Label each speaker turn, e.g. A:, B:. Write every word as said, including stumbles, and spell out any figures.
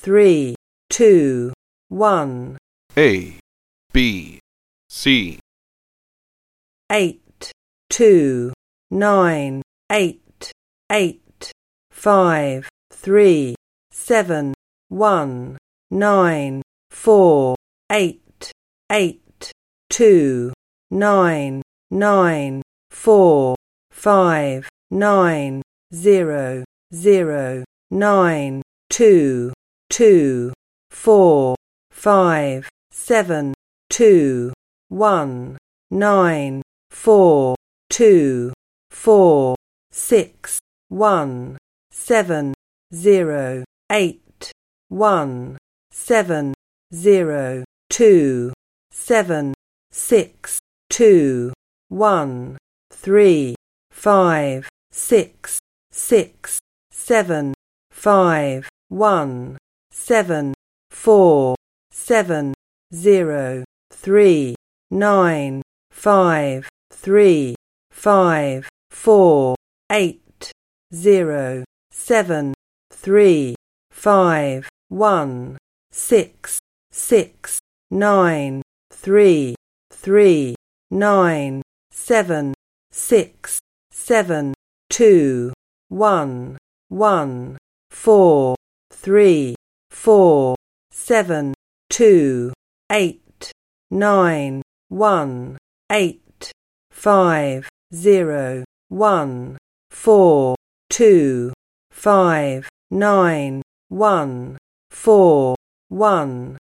A: three, two, one.
B: A, B, C.
A: Eight, two, nine, eight, eight, five, three, seven, one, nine, four, eight, eight, two, nine, nine, four, five, nine, zero, zero, nine, two, two, four, five, seven, two, one, nine, four, two, four, six, one, seven, zero, eight, one, seven, zero, two, seven, six, two, one, three, five, six, six, seven, five, one, seven, four, seven, zero, three, nine, five, three, five, four, eight, zero, seven, three, five, one, six, six, nine, three, three, nine, seven, six, seven, two, one, one, four, three, four, seven, two, eight, nine, one, eight, five, zero, one, four, two, five, nine, one, four, one.